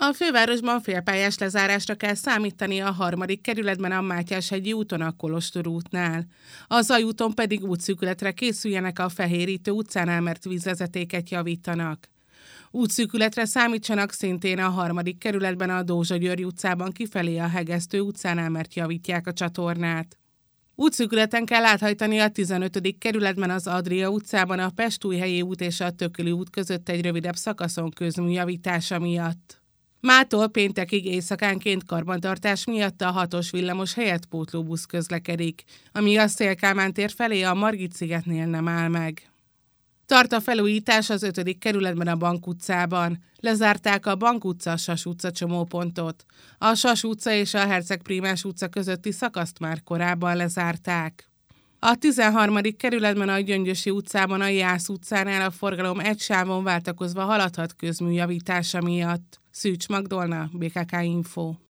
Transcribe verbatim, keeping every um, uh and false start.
A fővárosban félpályás lezárásra kell számítani a harmadik kerületben a Mátyás-hegyi úton a Kolostor útnál. A Zajúton pedig útszűkületre készüljenek, a Fehérítő utcánál, mert vízvezetéket javítanak. Útszűkületre számítsanak szintén a harmadik kerületben a Dózsa-György utcában kifelé a Hegesztő utcánál, mert javítják a csatornát. Útszűkületen kell áthajtani a tizenötödik kerületben az Adria utcában a Pest-Újhelyi út és a Tököli út között egy rövidebb szakaszon közműjavítása miatt. Mától péntekig éjszakánként karbantartás miatt a hatos villamos helyett pótlóbusz közlekedik, ami a Széll-Kálmán tér felé a Margit-szigetnél nem áll meg. Tart a felújítás az ötödik kerületben a Bank utcában. Lezárták a Bank utca-Sas utca csomópontot. A Sas utca és a Herceg Prímás utca közötti szakaszt már korábban lezárták. A tizenharmadik kerületben a Gyöngyösi utcában a Jász utcánál a forgalom egy sávon váltakozva haladhat közműjavítása miatt. Szűcs Magdolna, bé ká ká Info.